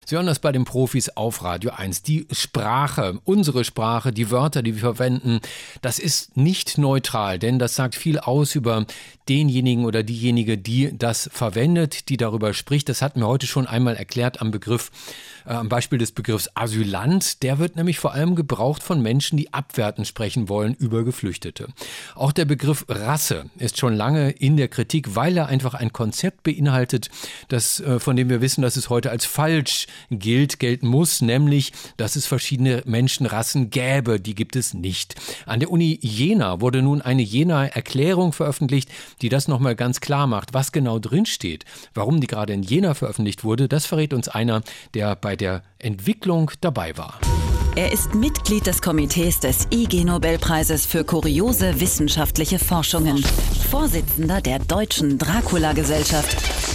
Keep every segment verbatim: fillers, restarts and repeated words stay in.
Sie hören das bei den Profis auf Radio eins. Die Sprache, unsere Sprache, die Wörter, die wir verwenden, das ist nicht neutral, denn das sagt viel aus über denjenigen oder diejenige, die das verwendet, die darüber spricht. Das hatten wir heute schon einmal erklärt am Begriff, äh, am Beispiel des Begriffs Asylant. Der wird nämlich vor allem gebraucht von Menschen, die abwertend sprechen wollen über Geflüchtete. Auch der Begriff Rasse ist schon lange in der Kritik, weil er einfach ein Konzept beinhaltet, das, äh, von dem wir wissen, dass es heute als falsch gilt, gelten muss, nämlich, dass es verschiedene Menschenrassen gäbe. Die gibt es nicht. An der Uni Jena wurde nun eine Jenaer Erklärung veröffentlicht, die das nochmal ganz klar macht, was genau drinsteht. Warum die gerade in Jena veröffentlicht wurde, das verrät uns einer, der bei der Entwicklung dabei war. Er ist Mitglied des Komitees des I G-Nobelpreises für kuriose wissenschaftliche Forschungen, Vorsitzender der Deutschen Dracula-Gesellschaft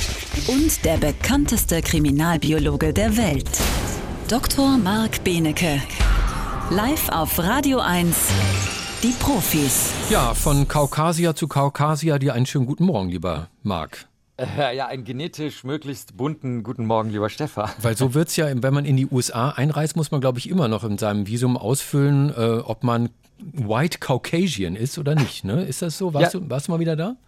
und der bekannteste Kriminalbiologe der Welt. Doktor Marc Benecke. Live auf Radio eins. Die Profis. Ja, von Kaukasier zu Kaukasier, dir einen schönen guten Morgen, lieber Marc. Äh, ja, einen genetisch möglichst bunten guten Morgen, lieber Stefan. Weil so wird's ja, wenn man in die U S A einreist, muss man, glaube ich, immer noch in seinem Visum ausfüllen, äh, ob man White Caucasian ist oder nicht. Ne? Ist das so? Warst, ja. du, warst du mal wieder da?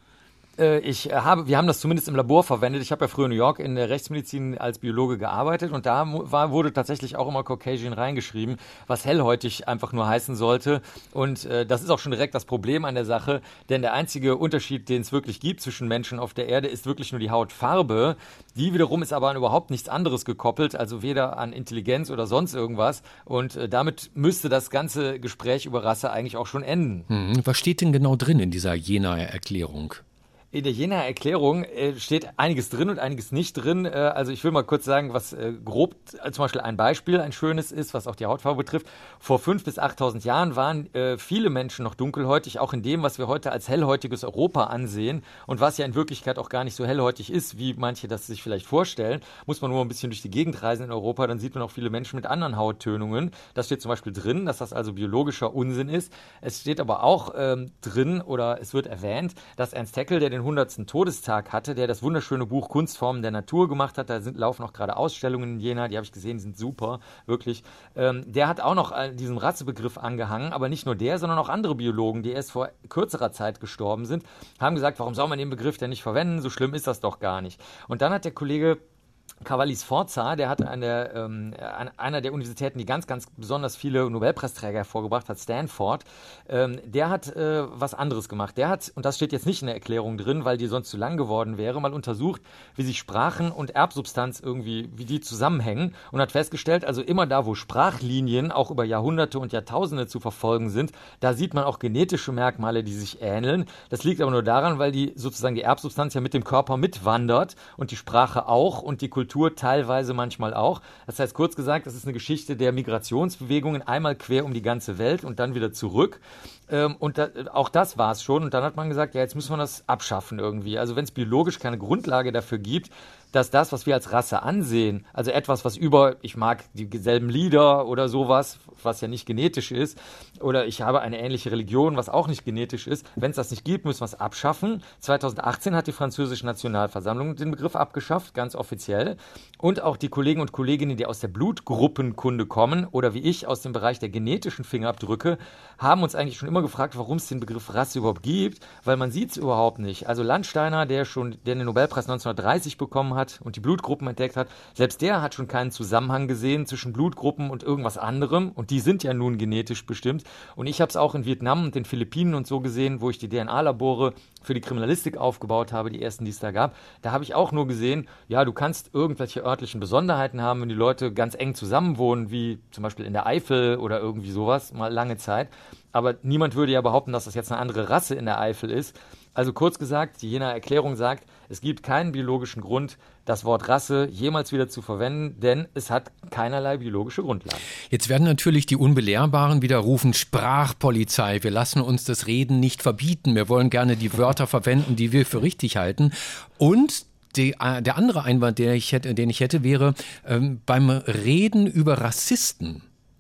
Ich habe, wir haben das zumindest im Labor verwendet. Ich habe ja früher in New York in der Rechtsmedizin als Biologe gearbeitet und da war, wurde tatsächlich auch immer Caucasian reingeschrieben, was hellhäutig einfach nur heißen sollte. Und äh, das ist auch schon direkt das Problem an der Sache, denn der einzige Unterschied, den es wirklich gibt zwischen Menschen auf der Erde, ist wirklich nur die Hautfarbe. Die wiederum ist aber an überhaupt nichts anderes gekoppelt, also weder an Intelligenz oder sonst irgendwas. Und äh, damit müsste das ganze Gespräch über Rasse eigentlich auch schon enden. Hm, was steht denn genau drin in dieser Jenaer Erklärung? In der Jenaer Erklärung äh, steht einiges drin und einiges nicht drin. Äh, also ich will mal kurz sagen, was äh, grob äh, zum Beispiel ein Beispiel, ein schönes ist, was auch die Hautfarbe betrifft. Vor fünftausend bis achttausend Jahren waren äh, viele Menschen noch dunkelhäutig, auch in dem, was wir heute als hellhäutiges Europa ansehen und was ja in Wirklichkeit auch gar nicht so hellhäutig ist, wie manche das sich vielleicht vorstellen. Muss man nur ein bisschen durch die Gegend reisen in Europa, dann sieht man auch viele Menschen mit anderen Hauttönungen. Das steht zum Beispiel drin, dass das also biologischer Unsinn ist. Es steht aber auch ähm, drin oder es wird erwähnt, dass Ernst Haeckel, der den hundertsten Todestag hatte, der das wunderschöne Buch Kunstformen der Natur gemacht hat. Da sind, laufen auch gerade Ausstellungen in Jena, die habe ich gesehen, die sind super, wirklich. Ähm, der hat auch noch diesen Rassebegriff angehangen, aber nicht nur der, sondern auch andere Biologen, die erst vor kürzerer Zeit gestorben sind, haben gesagt, warum soll man den Begriff denn nicht verwenden? So schlimm ist das doch gar nicht. Und dann hat der Kollege Cavalli Sforza, der hat an der, ähm, an einer der Universitäten, die ganz, ganz besonders viele Nobelpreisträger hervorgebracht hat, Stanford, ähm, der hat äh, was anderes gemacht. Der hat, und das steht jetzt nicht in der Erklärung drin, weil die sonst zu lang geworden wäre, mal untersucht, wie sich Sprachen und Erbsubstanz irgendwie, wie die zusammenhängen und hat festgestellt, also immer da, wo Sprachlinien auch über Jahrhunderte und Jahrtausende zu verfolgen sind, da sieht man auch genetische Merkmale, die sich ähneln. Das liegt aber nur daran, weil die sozusagen die Erbsubstanz ja mit dem Körper mitwandert und die Sprache auch und die Kultur teilweise manchmal auch. Das heißt, kurz gesagt, das ist eine Geschichte der Migrationsbewegungen einmal quer um die ganze Welt und dann wieder zurück. Ähm, und da, auch das war es schon. Und dann hat man gesagt, ja, jetzt müssen wir das abschaffen irgendwie. Also wenn es biologisch keine Grundlage dafür gibt, dass das, was wir als Rasse ansehen, also etwas, was über, ich mag dieselben Lieder oder sowas, was ja nicht genetisch ist, oder ich habe eine ähnliche Religion, was auch nicht genetisch ist, wenn es das nicht gibt, müssen wir es abschaffen. zweitausendachtzehn hat die französische Nationalversammlung den Begriff abgeschafft, ganz offiziell. Und auch die Kollegen und Kolleginnen, die aus der Blutgruppenkunde kommen oder wie ich aus dem Bereich der genetischen Fingerabdrücke, haben uns eigentlich schon immer gefragt, warum es den Begriff Rasse überhaupt gibt, weil man sieht es überhaupt nicht. Also Landsteiner, der schon der den Nobelpreis neunzehnhundertdreißig bekommen hat und die Blutgruppen entdeckt hat, selbst der hat schon keinen Zusammenhang gesehen zwischen Blutgruppen und irgendwas anderem und die sind ja nun genetisch bestimmt. Und ich habe es auch in Vietnam und den Philippinen und so gesehen, wo ich die D N A-Labore für die Kriminalistik aufgebaut habe, die ersten, die es da gab. Da habe ich auch nur gesehen, ja, du kannst irgendwelche örtlichen Besonderheiten haben, wenn die Leute ganz eng zusammenwohnen, wie zum Beispiel in der Eifel oder irgendwie sowas, mal lange Zeit. Aber niemand würde ja behaupten, dass das jetzt eine andere Rasse in der Eifel ist. Also kurz gesagt, die Jenaer Erklärung sagt, es gibt keinen biologischen Grund, das Wort Rasse jemals wieder zu verwenden, denn es hat keinerlei biologische Grundlage. Jetzt werden natürlich die Unbelehrbaren wieder rufen, Sprachpolizei, wir lassen uns das Reden nicht verbieten, wir wollen gerne die Wörter verwenden, die wir für richtig halten. Und die, äh, der andere Einwand, den ich hätte, den ich hätte wäre, ähm, beim Reden über Rassisten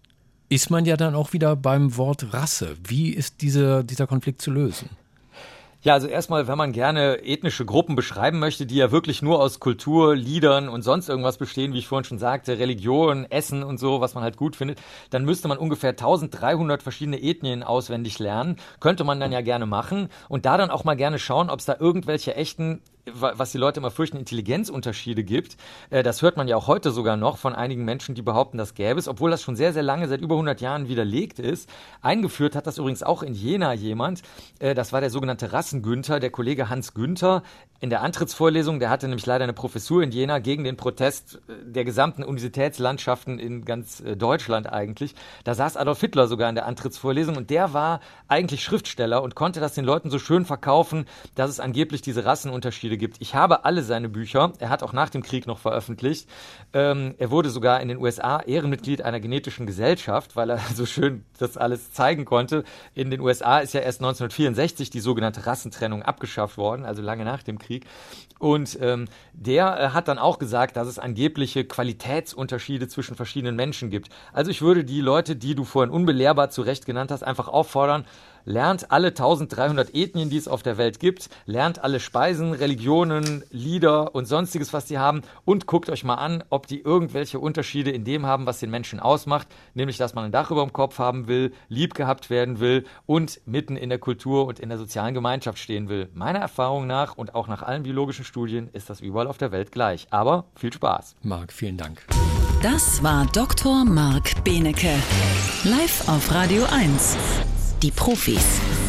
ist man ja dann auch wieder beim Wort Rasse. Wie ist diese, dieser Konflikt zu lösen? Ja, also erstmal, wenn man gerne ethnische Gruppen beschreiben möchte, die ja wirklich nur aus Kultur, Liedern und sonst irgendwas bestehen, wie ich vorhin schon sagte, Religion, Essen und so, was man halt gut findet, dann müsste man ungefähr dreizehnhundert verschiedene Ethnien auswendig lernen. Könnte man dann ja gerne machen und da dann auch mal gerne schauen, ob es da irgendwelche echten, was die Leute immer fürchten, Intelligenzunterschiede gibt. Das hört man ja auch heute sogar noch von einigen Menschen, die behaupten, das gäbe es, obwohl das schon sehr, sehr lange, seit über hundert Jahren widerlegt ist. Eingeführt hat das übrigens auch in Jena jemand. Das war der sogenannte Rassengünther, der Kollege Hans Günther. In der Antrittsvorlesung, der hatte nämlich leider eine Professur in Jena gegen den Protest der gesamten Universitätslandschaften in ganz Deutschland eigentlich. Da saß Adolf Hitler sogar in der Antrittsvorlesung und der war eigentlich Schriftsteller und konnte das den Leuten so schön verkaufen, dass es angeblich diese Rassenunterschiede gibt. Ich habe alle seine Bücher. Er hat auch nach dem Krieg noch veröffentlicht. Ähm, er wurde sogar in den U S A Ehrenmitglied einer genetischen Gesellschaft, weil er so schön das alles zeigen konnte. In den U S A ist ja erst neunzehnhundertvierundsechzig die sogenannte Rassentrennung abgeschafft worden, also lange nach dem Krieg. Und ähm, der äh, hat dann auch gesagt, dass es angebliche Qualitätsunterschiede zwischen verschiedenen Menschen gibt. Also ich würde die Leute, die du vorhin unbelehrbar zu Recht genannt hast, einfach auffordern, lernt alle dreizehnhundert Ethnien, die es auf der Welt gibt, lernt alle Speisen, Religionen, Lieder und sonstiges, was die haben und guckt euch mal an, ob die irgendwelche Unterschiede in dem haben, was den Menschen ausmacht, nämlich, dass man ein Dach über dem Kopf haben will, lieb gehabt werden will und mitten in der Kultur und in der sozialen Gemeinschaft stehen will. Meiner Erfahrung nach und auch nach allen biologischen Studien ist das überall auf der Welt gleich. Aber viel Spaß. Marc, vielen Dank. Das war Doktor Marc Benecke. Live auf Radio eins. Die Profis.